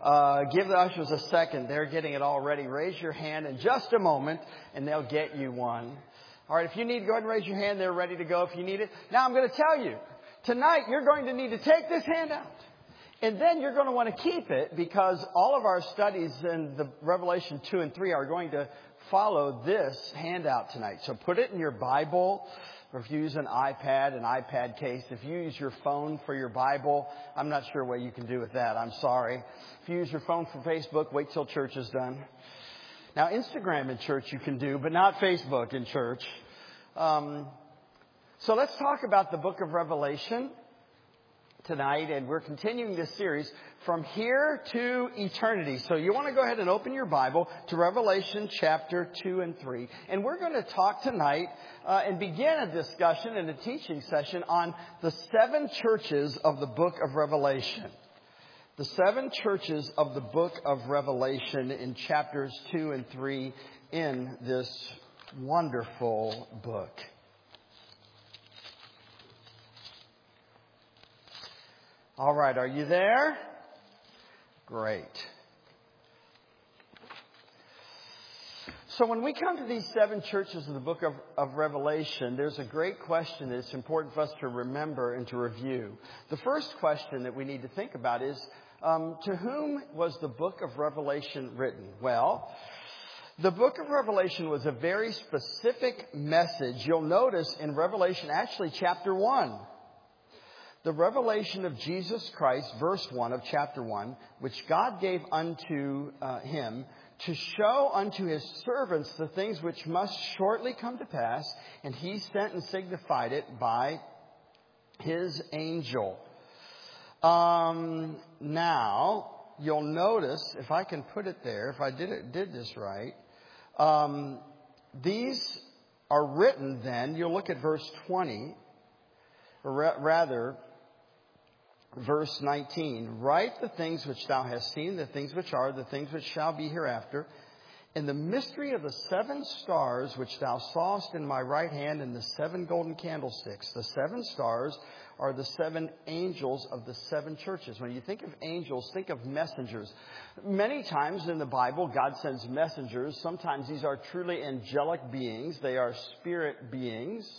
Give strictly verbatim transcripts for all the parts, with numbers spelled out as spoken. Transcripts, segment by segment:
Uh, give the ushers a second. They're getting it all ready. Raise your hand in just a moment, and they'll get you one. All right, if you need, go ahead and raise your hand. They're ready to go if you need it. Now, I'm going to tell you, tonight you're going to need to take this handout. And then you're going to want to keep it because all of our studies in the Revelation two and three are going to follow this handout tonight. So put it in your Bible, or if you use an iPad, an iPad case. If you use your phone for your Bible, I'm not sure what you can do with that. I'm sorry. If you use your phone for Facebook, wait till church is done. Now, Instagram in church you can do, but not Facebook in church. Um, so let's talk about the book of Revelation tonight, and we're continuing this series from here to eternity. So you want to go ahead and open your Bible to Revelation chapter two and three. And we're going to talk tonight uh, and begin a discussion and a teaching session on the seven churches of the book of Revelation. The seven churches of the book of Revelation in chapters two and three in this wonderful book. All right, are you there? Great. So when we come to these seven churches of the book of, of Revelation, there's a great question that it's important for us to remember and to review. The first question that we need to think about is, um, to whom was the book of Revelation written? Well, the book of Revelation was a very specific message. You'll notice in Revelation, actually chapter one, the revelation of Jesus Christ, verse one of chapter one, which God gave unto uh, him to show unto his servants the things which must shortly come to pass, and he sent and signified it by his angel. Um, now, you'll notice, if I can put it there, if I did it, did this right, um, these are written then, you'll look at verse twenty, or ra- rather, verse nineteen, write the things which thou hast seen, the things which are, the things which shall be hereafter, and the mystery of the seven stars which thou sawest in my right hand, and the seven golden candlesticks. The seven stars are the seven angels of the seven churches. When you think of angels, think of messengers. Many times in the Bible, God sends messengers. Sometimes these are truly angelic beings. They are spirit beings.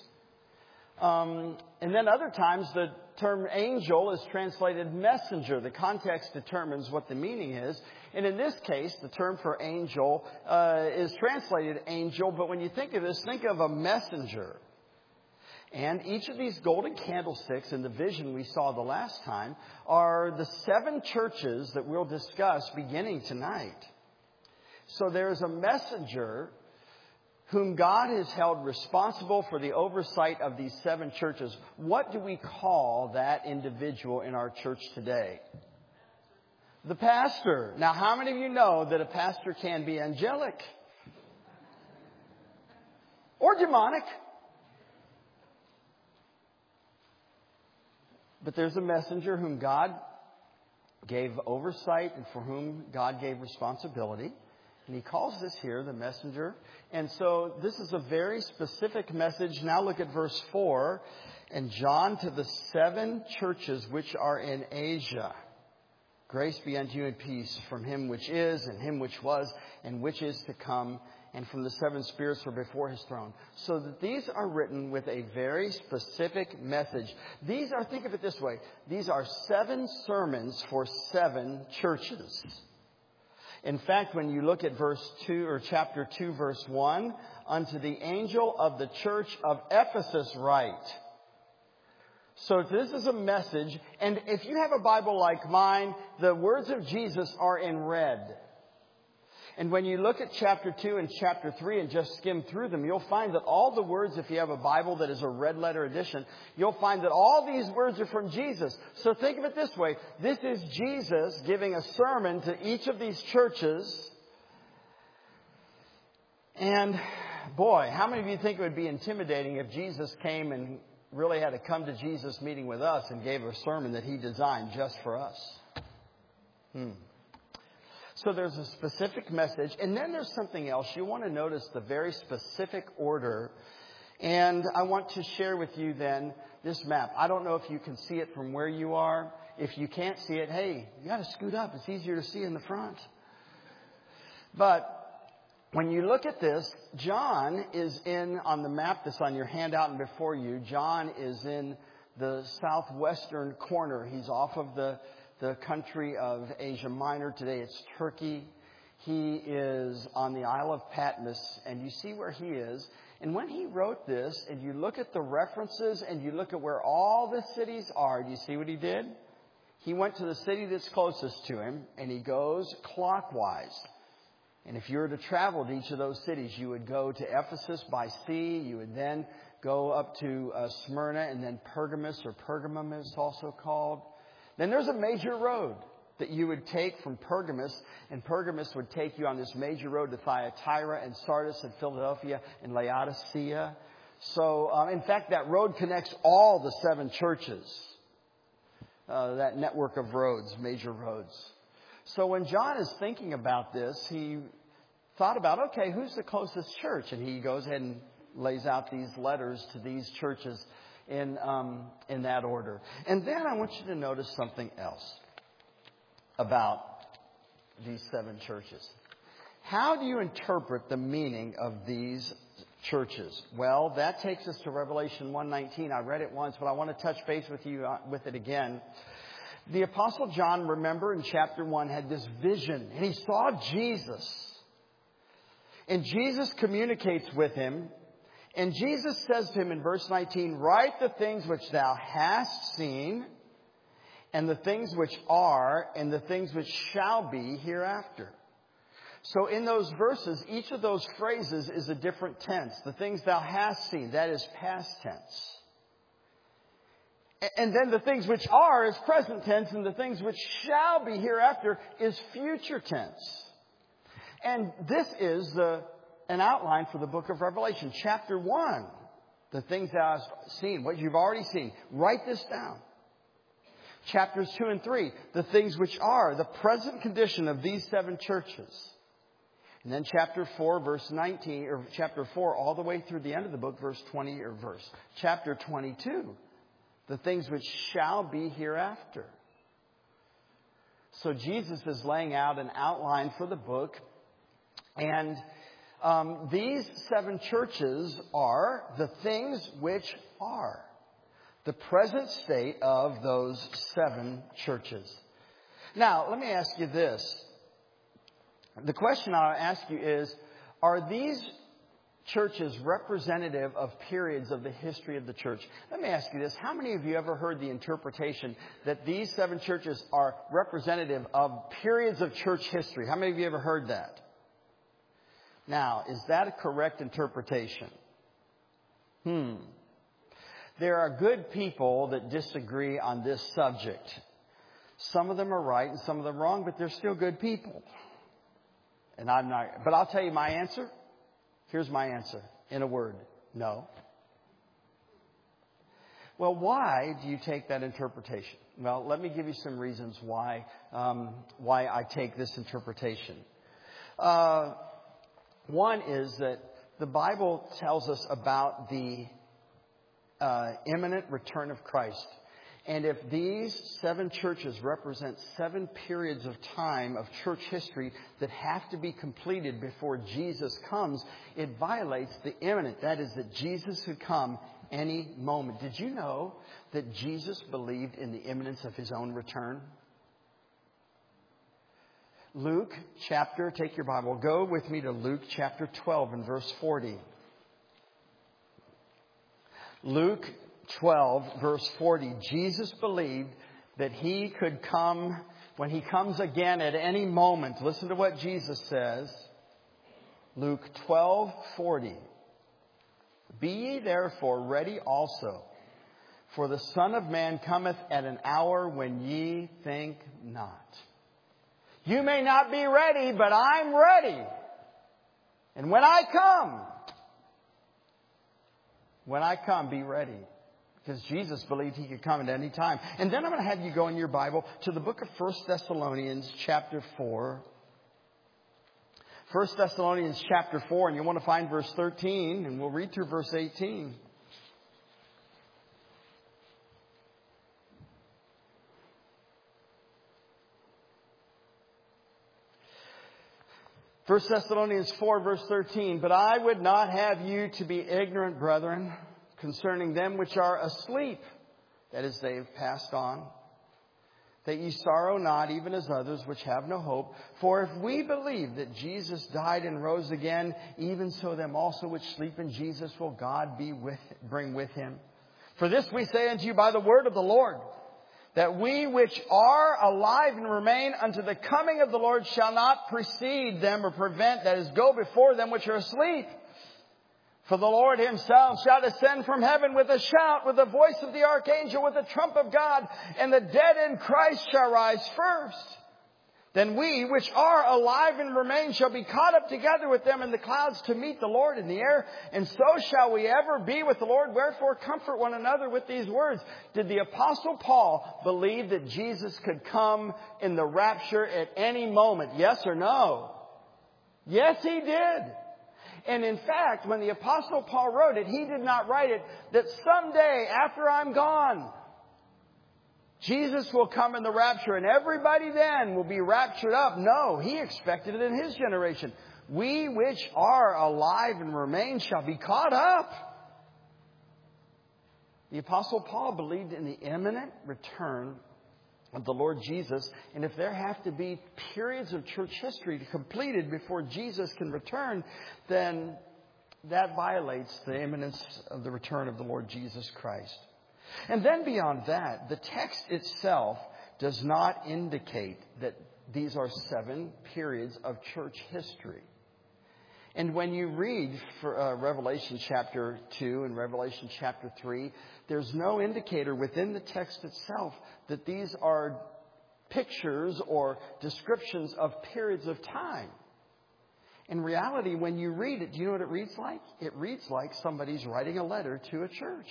Um, and then other times the term angel is translated messenger. The context determines what the meaning is. And in this case, the term for angel uh, is translated angel. But when you think of this, think of a messenger. And each of these golden candlesticks in the vision we saw the last time are the seven churches that we'll discuss beginning tonight. So there's a messenger whom God has held responsible for the oversight of these seven churches. What do we call that individual in our church today? The pastor. Now, how many of you know that a pastor can be angelic? Or demonic? But there's a messenger whom God gave oversight and for whom God gave responsibility. And he calls this here the messenger. And so this is a very specific message. Now look at verse four. And John to the seven churches which are in Asia. Grace be unto you and peace from him which is, and him which was, and which is to come, and from the seven spirits who are before his throne. So that these are written with a very specific message. These are, think of it this way, these are seven sermons for seven churches. In fact, when you look at verse two or chapter two, verse one, unto the angel of the church of Ephesus write. So this is a message. And if you have a Bible like mine, the words of Jesus are in red. And when you look at chapter two and chapter three and just skim through them, you'll find that all the words, if you have a Bible that is a red letter edition, you'll find that all these words are from Jesus. So think of it this way. This is Jesus giving a sermon to each of these churches. And boy, how many of you think it would be intimidating if Jesus came and really had to come to Jesus meeting with us and gave a sermon that he designed just for us? Hmm. So there's a specific message. And then there's something else. You want to notice the very specific order. And I want to share with you then this map. I don't know if you can see it from where you are. if you can't see it, hey, you got to scoot up. It's easier to see in the front. But when you look at this, John is in, on the map that's on your handout and before you, John is in the southwestern corner. He's off of the, the country of Asia Minor. Today it's Turkey. He is on the Isle of Patmos, and you see where he is. And when he wrote this, and you look at the references, and you look at where all the cities are, do you see what he did? He went to the city that's closest to him, and he goes clockwise. And if you were to travel to each of those cities, you would go to Ephesus by sea. You would then go up to uh, Smyrna, and then Pergamus, or Pergamum is also called. Then there's a major road that you would take from Pergamus, and Pergamus would take you on this major road to Thyatira and Sardis and Philadelphia and Laodicea. So, um, in fact, that road connects all the seven churches, uh, that network of roads, major roads. So when John is thinking about this, he thought about, okay, who's the closest church? And he goes ahead and lays out these letters to these churches in, um, in that order. And then I want you to notice something else about these seven churches. How do you interpret the meaning of these churches? Well, that takes us to Revelation one nineteen. I read it once, but I want to touch base with you with it again. The Apostle John, remember, in chapter one, had this vision, and he saw Jesus. And Jesus communicates with him, and Jesus says to him in verse nineteen, "Write the things which thou hast seen, and the things which are, and the things which shall be hereafter." So in those verses, each of those phrases is a different tense. The things thou hast seen, that is past tense. And then the things which are is present tense, and the things which shall be hereafter is future tense. And this is the, an outline for the book of Revelation. Chapter one, the things thou hast seen, what you've already seen. Write this down. Chapters two and three, the things which are, the present condition of these seven churches. And then chapter four, verse nineteen, or chapter four, all the way through the end of the book, verse twenty, or verse. Chapter twenty-two, the things which shall be hereafter. So Jesus is laying out an outline for the book. And um, these seven churches are the things which are. The present state of those seven churches. Now, let me ask you this. The question I'll ask you is, are these churches representative of periods of the history of the church? Let me ask you this. How many of you ever heard the interpretation that these seven churches are representative of periods of church history? How many of you ever heard that? Now, is that a correct interpretation? Hmm. There are good people that disagree on this subject. Some of them are right and some of them wrong, but they're still good people. And I'm not, but I'll tell you my answer. Here's my answer in a word. No. Well, why do you take that interpretation? Well, let me give you some reasons why, um, why I take this interpretation. Uh, one is that the Bible tells us about the Uh, imminent return of Christ. And if these seven churches represent seven periods of time of church history that have to be completed before Jesus comes, it violates the imminent. That is, that Jesus could come any moment. Did you know that Jesus believed in the imminence of his own return? Luke chapter, take your Bible, go with me to Luke chapter twelve and verse forty. Luke twelve, verse forty. Jesus believed that he could come, when he comes again at any moment. Listen to what Jesus says. Luke twelve, forty. "Be ye therefore ready also, for the Son of Man cometh at an hour when ye think not." You may not be ready, but I'm ready. And when I come, When I come, be ready. Because Jesus believed he could come at any time. And then I'm going to have you go in your Bible to the book of First Thessalonians chapter four. First Thessalonians chapter four, and you want to find verse thirteen, and we'll read through verse eighteen. First Thessalonians four, verse thirteen, but I would not have you to be ignorant, brethren, concerning them which are asleep, that is, they have passed on, that ye sorrow not, even as others which have no hope. For if we believe that Jesus died and rose again, even so them also which sleep in Jesus will God be with, bring with him. For this we say unto you by the word of the Lord, that we which are alive and remain unto the coming of the Lord shall not precede them or prevent, that is, go before them which are asleep. For the Lord himself shall descend from heaven with a shout, with the voice of the archangel, with the trump of God, and the dead in Christ shall rise first. Then we, which are alive and remain, shall be caught up together with them in the clouds to meet the Lord in the air. And so shall we ever be with the Lord. Wherefore comfort one another with these words. Did the Apostle Paul believe that Jesus could come in the rapture at any moment? Yes or no? Yes, he did. And in fact, when the Apostle Paul wrote it, he did not write it that someday after I'm gone, Jesus will come in the rapture and everybody then will be raptured up. No, he expected it in his generation. We which are alive and remain shall be caught up. The Apostle Paul believed in the imminent return of the Lord Jesus. And if there have to be periods of church history completed before Jesus can return, then that violates the imminence of the return of the Lord Jesus Christ. And then beyond that, the text itself does not indicate that these are seven periods of church history. And when you read for, uh, Revelation chapter two and Revelation chapter three, there's no indicator within the text itself that these are pictures or descriptions of periods of time. In reality, when you read it, do you know what it reads like? It reads like somebody's writing a letter to a church.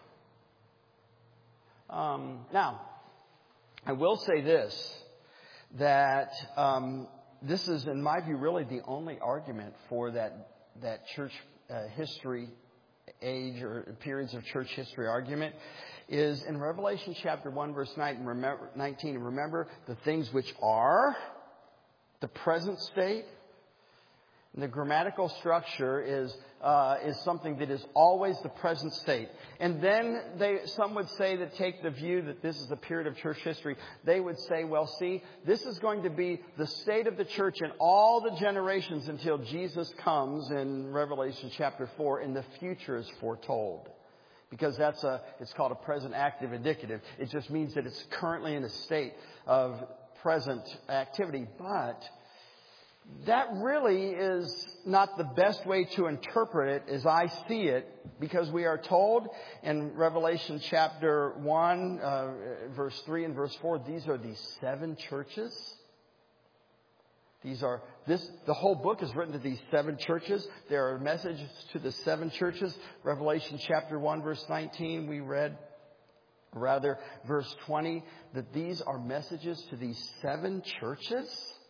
Um, now, I will say this, that um, this is, in my view, really the only argument for that that church uh, history age or periods of church history argument is in Revelation chapter one, verse nineteen. Remember the things which are the present state. And the grammatical structure is uh, is something that is always the present state. And then they, some would say that take the view that this is a period of church history. They would say, well, see, this is going to be the state of the church in all the generations until Jesus comes in Revelation chapter four, and the future is foretold. Because that's a, it's called a present active indicative. It just means that it's currently in a state of present activity. But that really is not the best way to interpret it as I see it, because we are told in Revelation chapter one, uh, verse three and verse four, these are the seven churches. These are, this, the whole book is written to these seven churches. There are messages to the seven churches. Revelation chapter one, verse nineteen, we read, rather, verse twenty, that these are messages to these seven churches.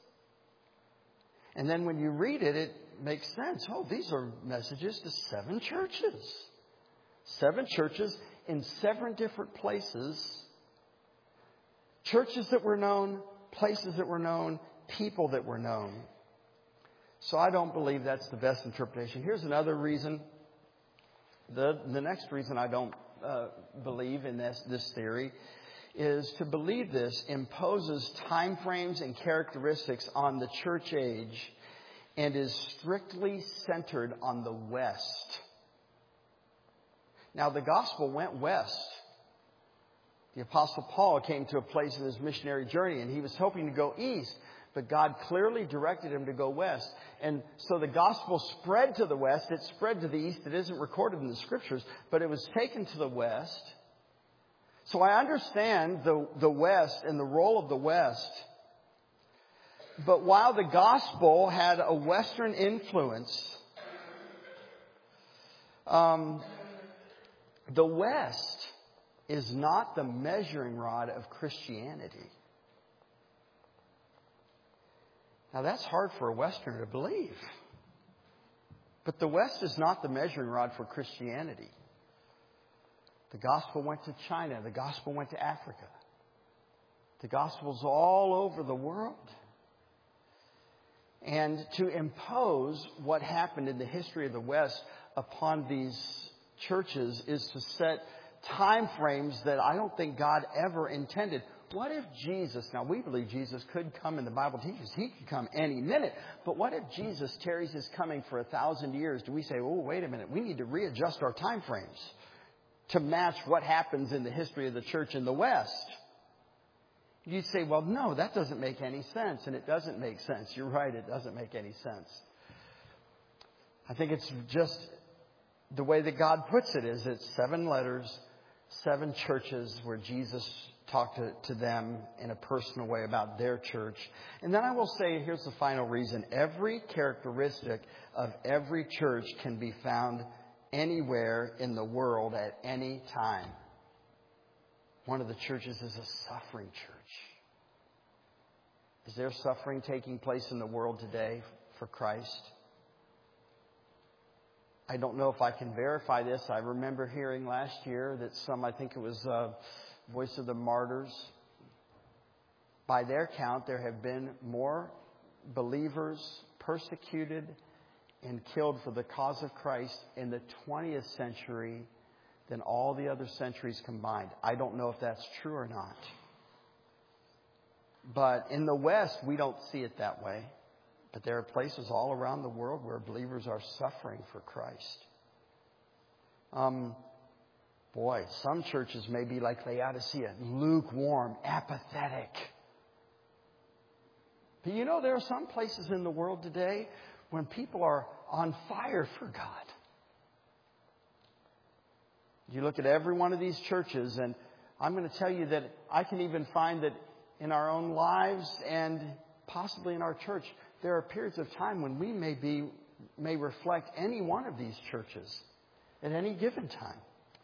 And then when you read it, it makes sense. Oh, these are messages to seven churches. Seven churches in seven different places. Churches that were known, places that were known, people that were known. So I don't believe that's the best interpretation. Here's another reason. The, the next reason I don't uh, believe in this, this theory is to believe this imposes time frames and characteristics on the church age and is strictly centered on the West. Now, the gospel went west. The Apostle Paul came to a place in his missionary journey, and he was hoping to go east, but God clearly directed him to go west. And so the gospel spread to the west. It spread to the east. It isn't recorded in the scriptures, but it was taken to the west. So I understand the, the West and the role of the West. But while the gospel had a Western influence, um, the West is not the measuring rod of Christianity. Now that's hard for a Westerner to believe. But the West is not the measuring rod for Christianity. The gospel went to China. The gospel went to Africa. The gospel's all over the world. And to impose what happened in the history of the West upon these churches is to set time frames that I don't think God ever intended. What if Jesus, now we believe Jesus could come, in the Bible teaches he could come any minute, but what if Jesus tarries his coming for a thousand years? Do we say, oh, wait a minute, we need to readjust our time frames to match what happens in the history of the church in the West? You'd say, well, no, that doesn't make any sense. And it doesn't make sense. You're right, it doesn't make any sense. I think it's just the way that God puts it is it's seven letters, seven churches where Jesus talked to, to them in a personal way about their church. And then I will say, here's the final reason. Every characteristic of every church can be found anywhere in the world at any time. One of the churches is a suffering church. Is there suffering taking place in the world today for Christ? I don't know if I can verify this. I remember hearing last year that some, I think it was uh, Voice of the Martyrs, by their count, there have been more believers persecuted and killed for the cause of Christ in the twentieth century than all the other centuries combined. I don't know if that's true or not. But in the West, we don't see it that way. But there are places all around the world where believers are suffering for Christ. Um, boy, some churches may be like Laodicea, lukewarm, apathetic. But you know, there are some places in the world today when people are on fire for God. You look at every one of these churches, and I'm going to tell you that I can even find that in our own lives and possibly in our church, there are periods of time when we may be, may reflect any one of these churches at any given time.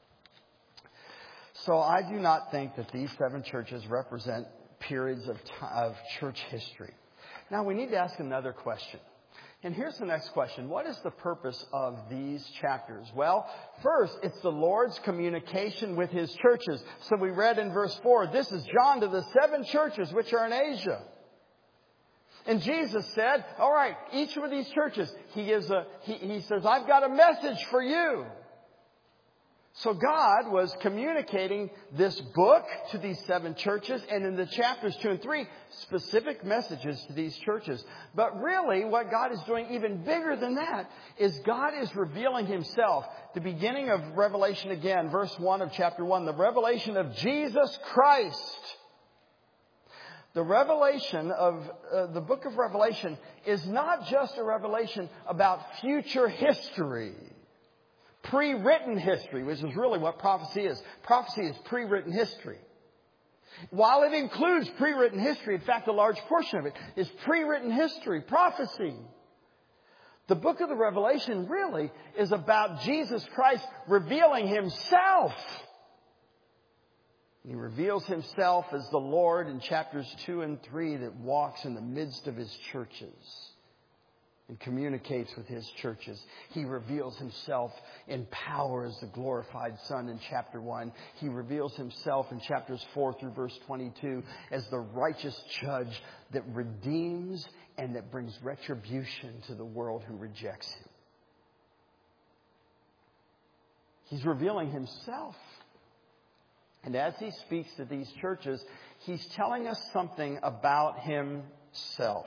So I do not think that these seven churches represent periods of, t- of church history. Now we need to ask another question. And here's the next question. What is the purpose of these chapters? Well, first, it's the Lord's communication with His churches. So we read in verse four, this is John to the seven churches which are in Asia. And Jesus said, all right, each of these churches, He gives a, he, he says, I've got a message for you. So God was communicating this book to these seven churches, and in the chapters two and three, specific messages to these churches. But really, what God is doing even bigger than that is God is revealing Himself. The beginning of Revelation again, verse one of chapter one, the revelation of Jesus Christ. The revelation of uh, the book of Revelation is not just a revelation about future history. Pre-written history, which is really what prophecy is. Prophecy is pre-written history. While it includes pre-written history, in fact, a large portion of it is pre-written history, prophecy. The book of the Revelation really is about Jesus Christ revealing Himself. He reveals Himself as the Lord in chapters two and three that walks in the midst of His churches and communicates with His churches. He reveals Himself in power as the glorified Son in chapter one. He reveals Himself in chapters four through verse twenty-two as the righteous judge that redeems and that brings retribution to the world who rejects Him. He's revealing Himself. And as He speaks to these churches, He's telling us something about Himself.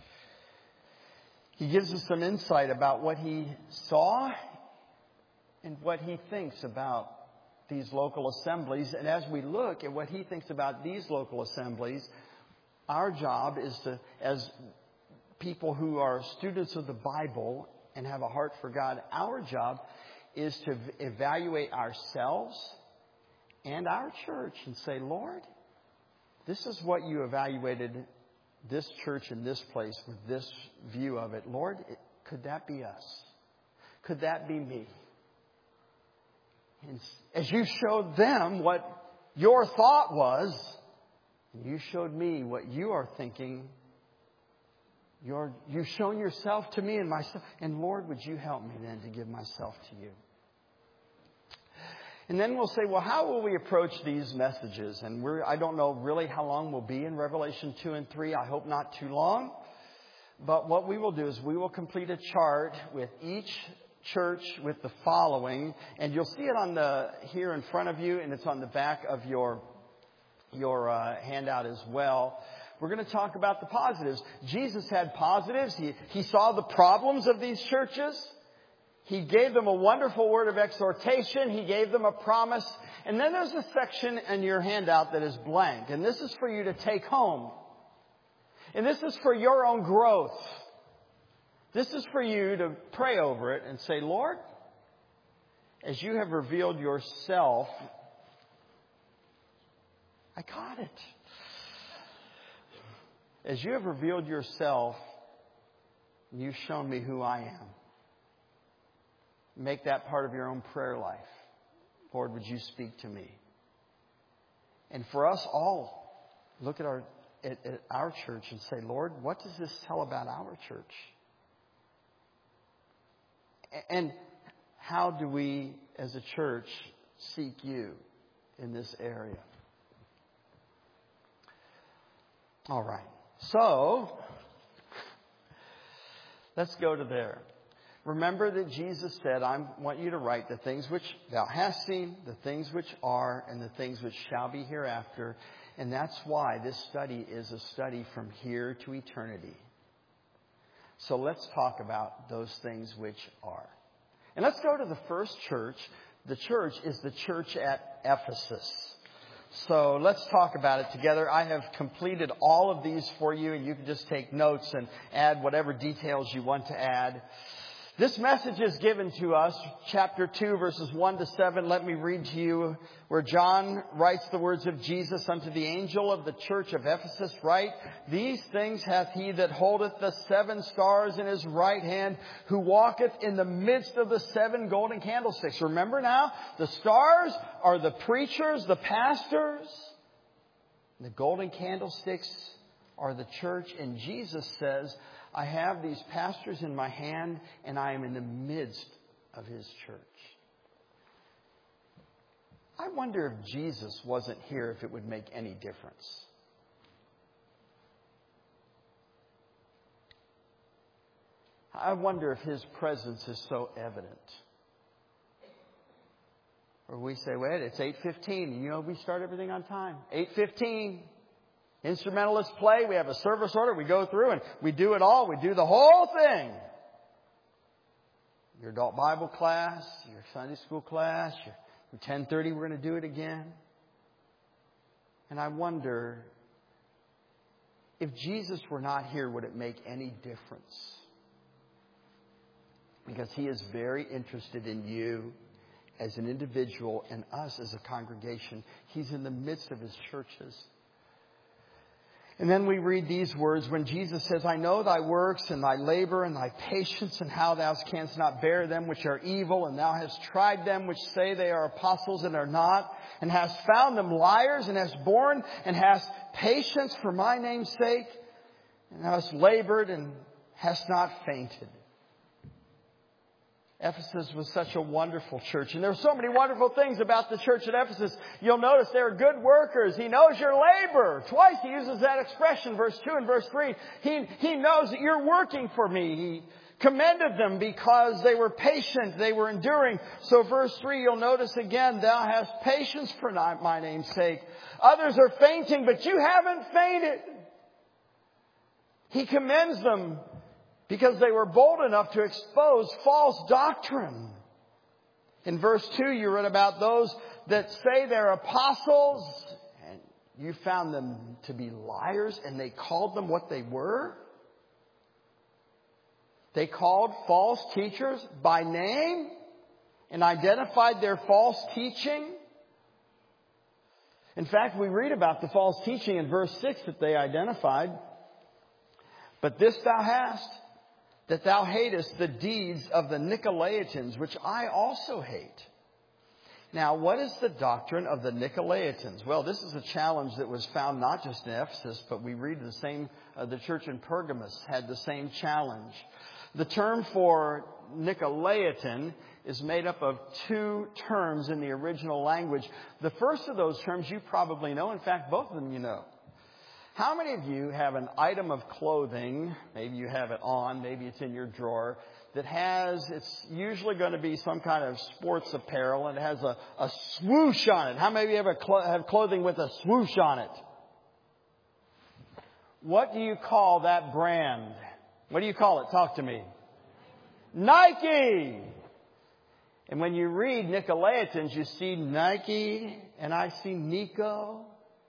He gives us some insight about what He saw and what He thinks about these local assemblies. And as we look at what He thinks about these local assemblies, our job is to, as people who are students of the Bible and have a heart for God, our job is to evaluate ourselves and our church and say, Lord, this is what You evaluated this church in this place with this view of it. Lord, it, could that be us? Could that be me? And as You showed them what Your thought was, You showed me what You are thinking. You're, you've shown Yourself to me and myself. And Lord, would You help me then to give myself to You? And then we'll say, well, how will we approach these messages? And we're, I don't know really how long we'll be in Revelation two and three. I hope not too long. But what we will do is we will complete a chart with each church with the following, and you'll see it on the here in front of you, and it's on the back of your your uh, handout as well. We're going to talk about the positives. Jesus had positives. He he saw the problems of these churches. He gave them a wonderful word of exhortation. He gave them a promise. And then there's a section in your handout that is blank, and this is for you to take home. And this is for your own growth. This is for you to pray over it and say, Lord, as you have revealed yourself, I got it. As you have revealed yourself, you've shown me who I am. Make that part of your own prayer life. Lord, would you speak to me? And for us all, look at our at, at our church and say, Lord, what does this tell about our church? And how do we, as a church, seek you in this area? All right. So, let's go to there. Remember that Jesus said, I want you to write the things which thou hast seen, the things which are, and the things which shall be hereafter. And that's why this study is a study from here to eternity. So let's talk about those things which are. And let's go to the first church. The church is the church at Ephesus. So let's talk about it together. I have completed all of these for you, and you can just take notes and add whatever details you want to add. This message is given to us, chapter two, verses one to seven. Let me read to you where John writes the words of Jesus unto the angel of the church of Ephesus. Write, these things hath he that holdeth the seven stars in his right hand, who walketh in the midst of the seven golden candlesticks. Remember now, the stars are the preachers, the pastors. The golden candlesticks are the church. And Jesus says, I have these pastors in my hand, and I am in the midst of his church. I wonder if Jesus wasn't here, if it would make any difference. I wonder if his presence is so evident. Or we say, wait, it's eight fifteen. You know, we start everything on time. eight fifteen. Instrumentalists play. We have a service order. We go through and we do it all. We do the whole thing. Your adult Bible class, your Sunday school class, your ten thirty, we're going to do it again. And I wonder, if Jesus were not here, would it make any difference? Because he is very interested in you as an individual and us as a congregation. He's in the midst of his churches. And then we read these words when Jesus says, I know thy works and thy labor and thy patience, and how thou canst not bear them which are evil, and thou hast tried them which say they are apostles and are not, and hast found them liars, and hast borne and hast patience for my name's sake, and thou hast labored and hast not fainted. Ephesus was such a wonderful church. And there are so many wonderful things about the church at Ephesus. You'll notice they are good workers. He knows your labor. Twice he uses that expression, verse two and verse three. He, he knows that you're working for me. He commended them because they were patient. They were enduring. So verse three, you'll notice again, thou hast patience for my name's sake. Others are fainting, but you haven't fainted. He commends them because they were bold enough to expose false doctrine. In verse two, you read about those that say they're apostles, and you found them to be liars, and they called them what they were. They called false teachers by name and identified their false teaching. In fact, we read about the false teaching in verse six that they identified. But this thou hast, that thou hatest the deeds of the Nicolaitans, which I also hate. Now, what is the doctrine of the Nicolaitans? Well, this is a challenge that was found not just in Ephesus, but we read the same, uh, the church in Pergamos had the same challenge. The term for Nicolaitan is made up of two terms in the original language. The first of those terms you probably know. In fact, both of them you know. How many of you have an item of clothing, maybe you have it on, maybe it's in your drawer, that has, it's usually going to be some kind of sports apparel, and it has a, a swoosh on it? How many of you have, a cl- have clothing with a swoosh on it? What do you call that brand? What do you call it? Talk to me. Nike! And when you read Nicolaitans, you see Nike, and I see Nico.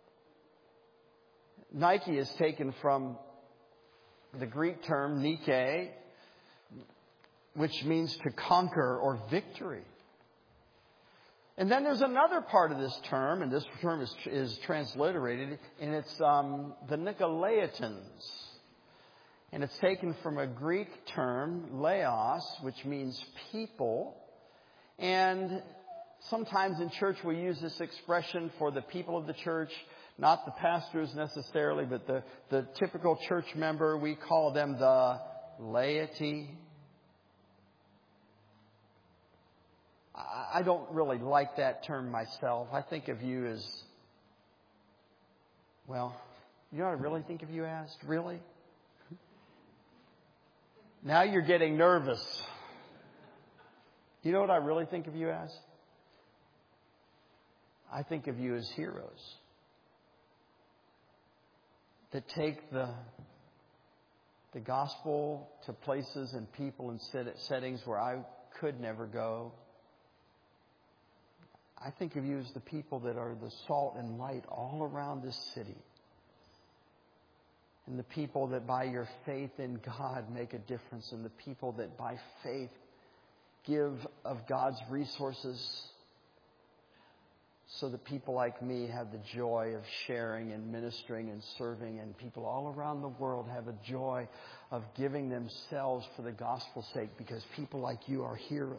Nike is taken from the Greek term Nike, which means to conquer or victory. And then there's another part of this term, and this term is, is transliterated, and it's um, the Nicolaitans. And it's taken from a Greek term, laos, which means people. And sometimes in church we use this expression for the people of the church, not the pastors necessarily, but the, the typical church member. We call them the laity. I don't really like that term myself. I think of you as, well, you know what I really think of you as? Really? Now you're getting nervous. You know what I really think of you as? I think of you as heroes that take the the gospel to places and people and settings where I could never go. I think of you as the people that are the salt and light all around this city. And the people that by your faith in God make a difference. And the people that by faith give of God's resources so that people like me have the joy of sharing and ministering and serving. And people all around the world have a joy of giving themselves for the gospel's sake, because people like you are heroes.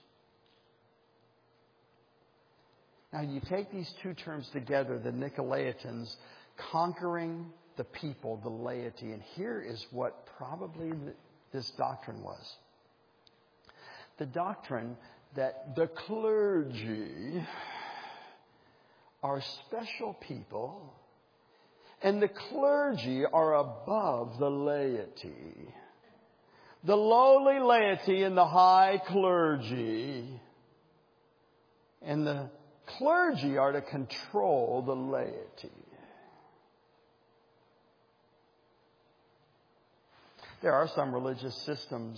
Now, you take these two terms together, the Nicolaitans, conquering the people, the laity. And here is what probably this doctrine was. The doctrine that the clergy are special people, and the clergy are above the laity. The lowly laity and the high clergy. And the clergy are to control the laity. There are some religious systems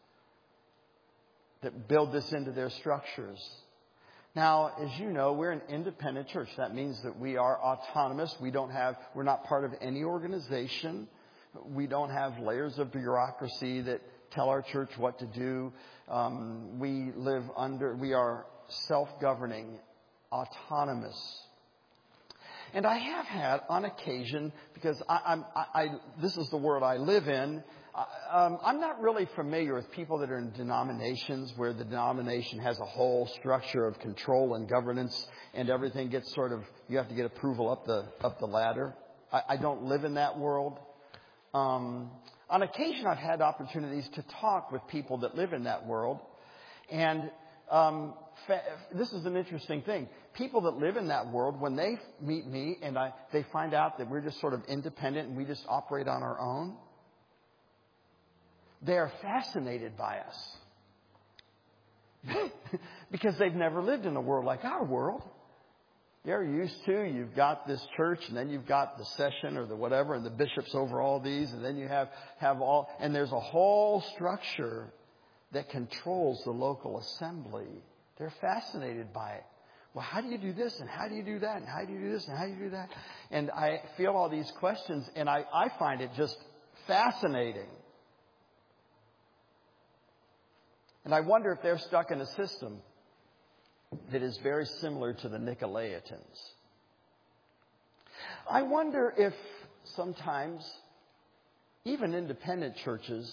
that build this into their structures. Now, as you know, we're an independent church. That means that we are autonomous. We don't have, we're not part of any organization. We don't have layers of bureaucracy that tell our church what to do. Um, we live under, we are self-governing, autonomous. And I have had on occasion, because I, I'm, I, I, this is the world I live in, Um, I'm not really familiar with people that are in denominations where the denomination has a whole structure of control and governance, and everything gets sort of, you have to get approval up the up the ladder. I, I don't live in that world. Um, on occasion, I've had opportunities to talk with people that live in that world, and um, fa- this is an interesting thing. People that live in that world, when they meet me and I, they find out that we're just sort of independent and we just operate on our own, they are fascinated by us because they've never lived in a world like our world. They're used to, you've got this church, and then you've got the session or the whatever, and the bishops over all these, and then you have, have all, and there's a whole structure that controls the local assembly. They're fascinated by it. Well, how do you do this, and how do you do that, and how do you do this, and how do you do that? And I feel all these questions, and I, I find it just fascinating. And I wonder if they're stuck in a system that is very similar to the Nicolaitans. I wonder if sometimes even independent churches,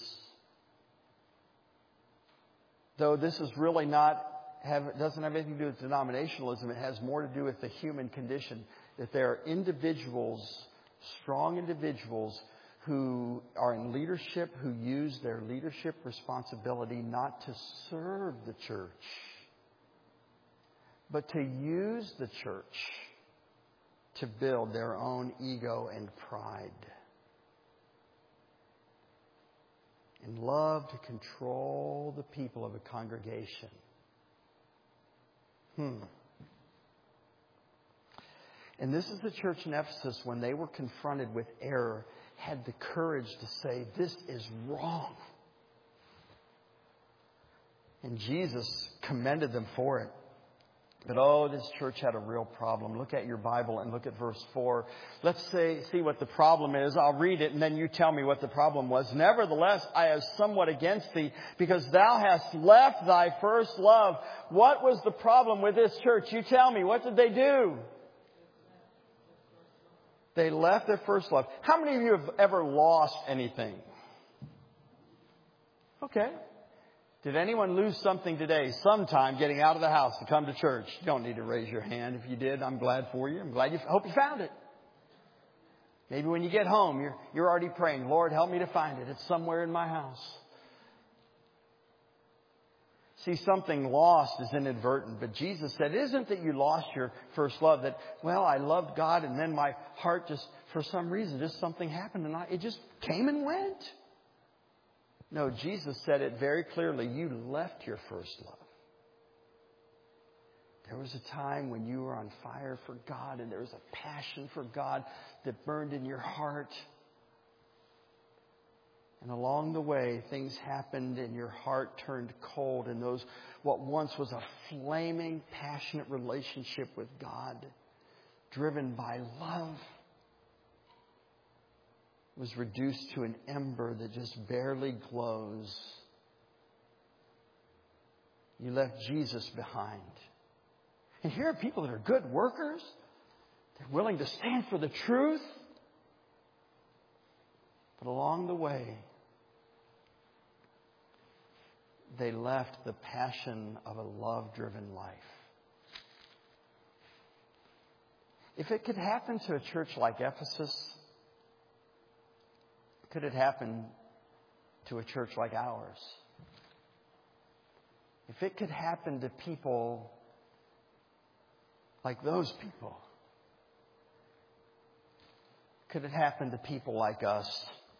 though this is really not, have, doesn't have anything to do with denominationalism, it has more to do with the human condition, that there are individuals, strong individuals, who are in leadership, who use their leadership responsibility not to serve the church, but to use the church to build their own ego and pride. And love to control the people of a congregation. Hmm. And this is the church in Ephesus, when they were confronted with error, had the courage to say, this is wrong. And Jesus commended them for it. But oh, this church had a real problem. Look at your Bible and look at verse four. Let's say, see what the problem is. I'll read it and then you tell me what the problem was. Nevertheless, I have somewhat against thee, because thou hast left thy first love. What was the problem with this church? You tell me. What did they do? They left their first love. How many of you have ever lost anything? Okay. Did anyone lose something today, sometime getting out of the house to come to church? You don't need to raise your hand. If you did, I'm glad for you. I'm glad you, hope you found it. Maybe when you get home, you're, you're already praying, Lord, help me to find it. It's somewhere in my house. See, something lost is inadvertent. But Jesus said, it isn't that you lost your first love, that, well, I loved God and then my heart just, for some reason, just something happened and I, it just came and went. No, Jesus said it very clearly. You left your first love. There was a time when you were on fire for God and there was a passion for God that burned in your heart. And along the way, things happened and your heart turned cold. And those, what once was a flaming, passionate relationship with God, driven by love, was reduced to an ember that just barely glows. You left Jesus behind. And here are people that are good workers. They're willing to stand for the truth. But along the way, they left the passion of a love-driven life. If it could happen to a church like Ephesus, could it happen to a church like ours? If it could happen to people like those people, could it happen to people like us?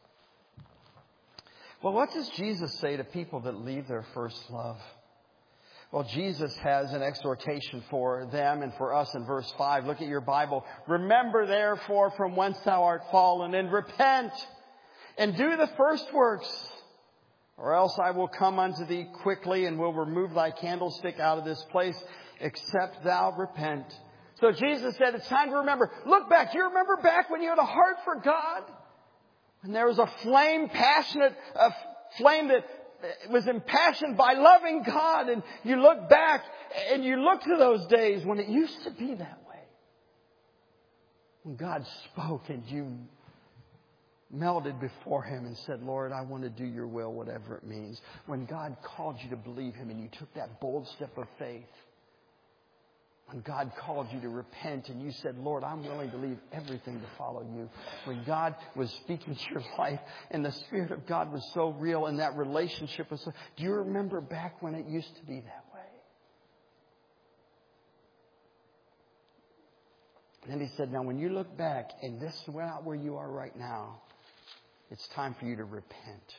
Well, what does Jesus say to people that leave their first love? Well, Jesus has an exhortation for them and for us in verse five. Look at your Bible. Remember, therefore, from whence thou art fallen, and repent, and do the first works, or else I will come unto thee quickly and will remove thy candlestick out of this place, except thou repent. So Jesus said, it's time to remember. Look back. Do you remember back when you had a heart for God? When there was a flame, passionate, a flame that was impassioned by loving God. And you look back and you look to those days when it used to be that way. When God spoke and you melted before Him and said, Lord, I want to do your will, whatever it means. When God called you to believe Him and you took that bold step of faith. When God called you to repent and you said, Lord, I'm willing to leave everything to follow you. When God was speaking to your life and the Spirit of God was so real and that relationship was so... Do you remember back when it used to be that way? And then He said, now when you look back and this is not where you are right now, it's time for you to repent.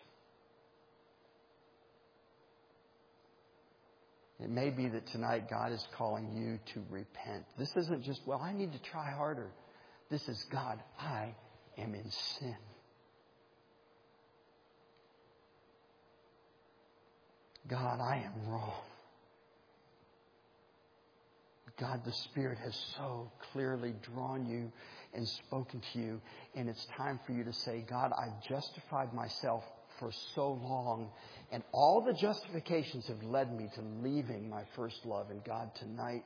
It may be that tonight God is calling you to repent. This isn't just, well, I need to try harder. This is, God, I am in sin. God, I am wrong. God, the Spirit has so clearly drawn you and spoken to you. And it's time for you to say, God, I've justified myself for so long. And all the justifications have led me to leaving my first love. And God, tonight,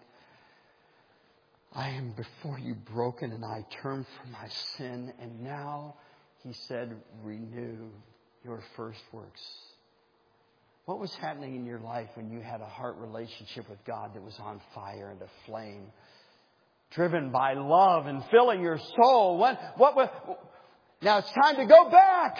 I am before you broken and I turn from my sin. And now, He said, renew your first works. What was happening in your life when you had a heart relationship with God that was on fire and aflame, driven by love and filling your soul? What, what was, now it's time to go back.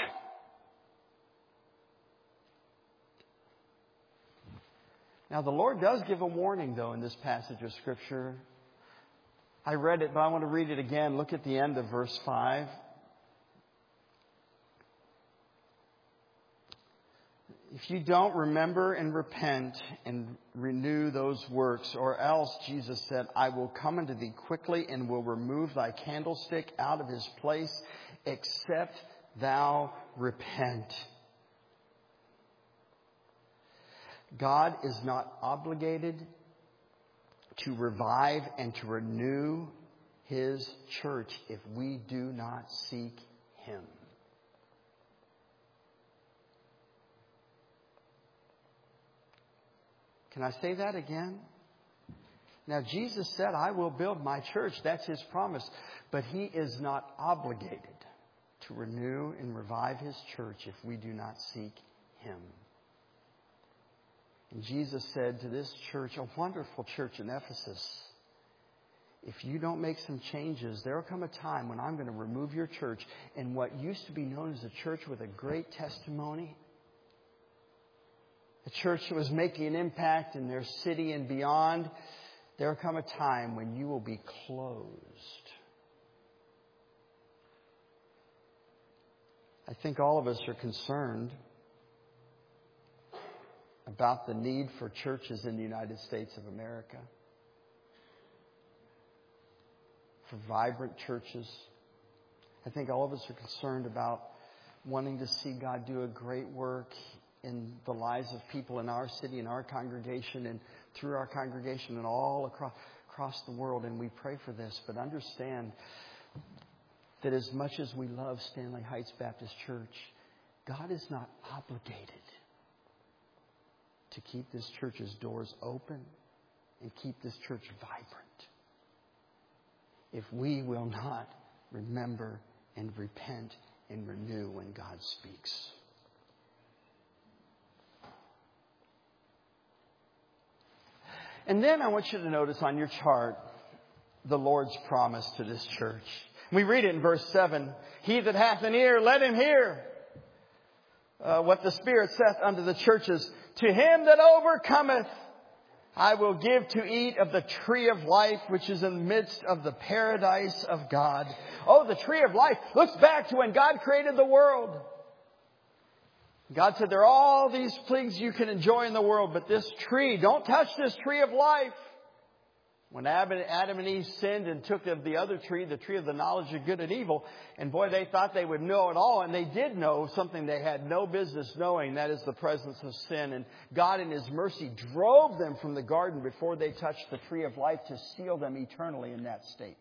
Now the Lord does give a warning, though, in this passage of Scripture. I read it, but I want to read it again. Look at the end of verse five. If you don't remember and repent and renew those works, or else, Jesus said, I will come unto thee quickly and will remove thy candlestick out of his place, except thou repent. God is not obligated to revive and to renew his church if we do not seek him. Can I say that again? Now, Jesus said, I will build my church. That's his promise. But he is not obligated to renew and revive his church if we do not seek him. And Jesus said to this church, a wonderful church in Ephesus, if you don't make some changes, there will come a time when I'm going to remove your church. And what used to be known as a church with a great testimony, a church that was making an impact in their city and beyond, there will come a time when you will be closed. I think all of us are concerned about the need for churches in the United States of America. For vibrant churches. I think all of us are concerned about wanting to see God do a great work in the lives of people in our city, in our congregation, and through our congregation and all across, across the world. And we pray for this. But understand that as much as we love Stanley Heights Baptist Church, God is not obligated to keep this church's doors open and keep this church vibrant if we will not remember and repent and renew when God speaks. And then I want you to notice on your chart the Lord's promise to this church. We read it in verse seven. He that hath an ear, let him hear uh, what the Spirit saith unto the churches. To him that overcometh, I will give to eat of the tree of life, which is in the midst of the paradise of God. Oh, the tree of life looks back to when God created the world. God said, there are all these things you can enjoy in the world, but this tree, don't touch this tree of life. When Adam and Eve sinned and took of the other tree, the tree of the knowledge of good and evil, and boy, they thought they would know it all, and they did know something they had no business knowing, that is the presence of sin. And God in his mercy drove them from the garden before they touched the tree of life to seal them eternally in that state.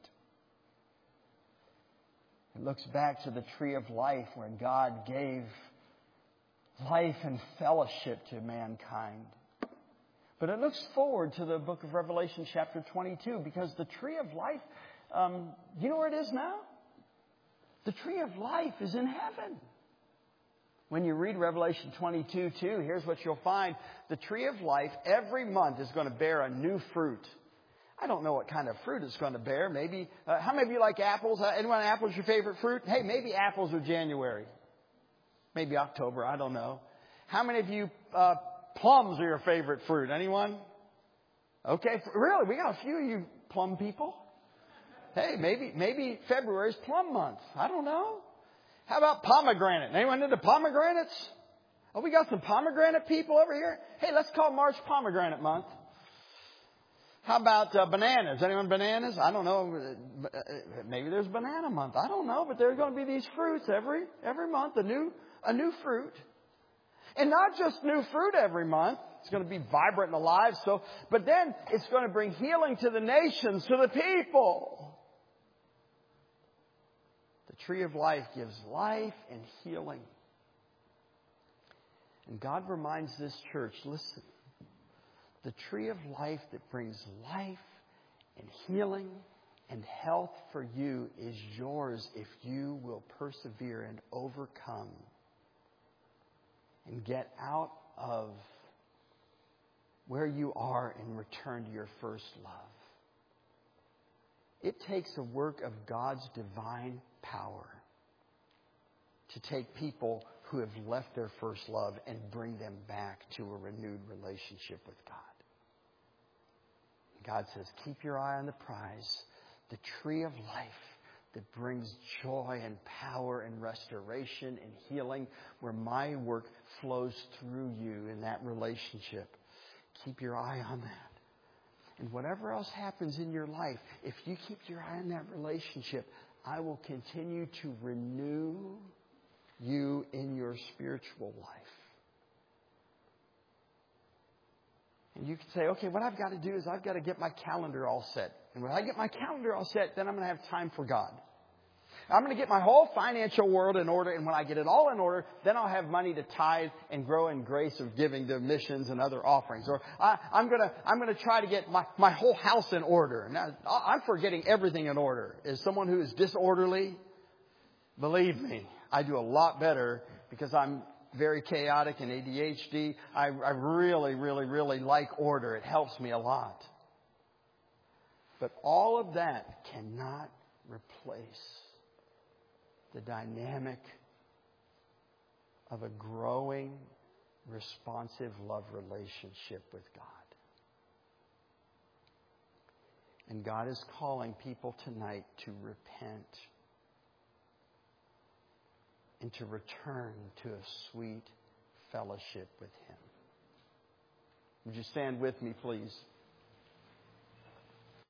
It looks back to the tree of life where God gave life and fellowship to mankind. But it looks forward to the book of Revelation chapter twenty-two, because the tree of life, um, you know where it is now? The tree of life is in heaven. When you read Revelation twenty-two two, here's what you'll find. The tree of life every month is going to bear a new fruit. I don't know what kind of fruit it's going to bear. Maybe, uh, how many of you like apples? Uh, anyone, apples your favorite fruit? Hey, maybe apples are January. Maybe October, I don't know. How many of you uh, plums are your favorite fruit? Anyone? Okay, really, we got a few of you plum people. Hey, maybe maybe February's plum month. I don't know. How about pomegranate? Anyone into pomegranates? Oh, we got some pomegranate people over here. Hey, let's call March pomegranate month. How about uh, bananas? Anyone bananas? I don't know. Maybe there's banana month. I don't know, but there's going to be these fruits every every month. A new a new fruit. And not just new fruit every month. It's going to be vibrant and alive. So, but then it's going to bring healing to the nations, to the people. The tree of life gives life and healing. And God reminds this church, listen, the tree of life that brings life and healing and health for you is yours if you will persevere and overcome and get out of where you are and return to your first love. It takes a work of God's divine power to take people who have left their first love and bring them back to a renewed relationship with God. God says, keep your eye on the prize. the tree of life that brings joy and power and restoration and healing, where my work flows through you in that relationship. Keep your eye on that. And whatever else happens in your life, if you keep your eye on that relationship, I will continue to renew you in your spiritual life. And you can say, okay, what I've got to do is I've got to get my calendar all set. And when I get my calendar all set, then I'm going to have time for God. I'm going to get my whole financial world in order. And when I get it all in order, then I'll have money to tithe and grow in grace of giving to missions and other offerings. Or I, I'm going to I'm going to try to get my, my whole house in order. Now, I'm for getting everything in order. As someone who is disorderly, believe me, I do a lot better because I'm very chaotic and A D H D. I, I really, really, really like order. It helps me a lot. But all of that cannot replace the dynamic of a growing, responsive love relationship with God. And God is calling people tonight to repent and to return to a sweet fellowship with Him. Would you stand with me, please?